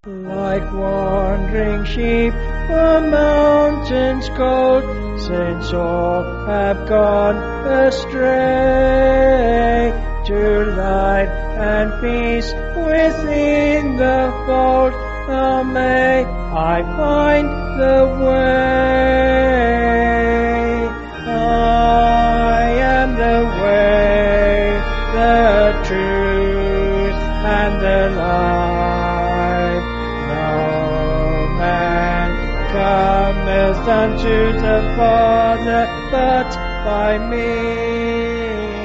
Like wandering sheep, the mountains cold, since all have gone astray. To life and peace within the fold, how may I find the way? I am the way, the truth, and the life. No man cometh unto the Father but by me.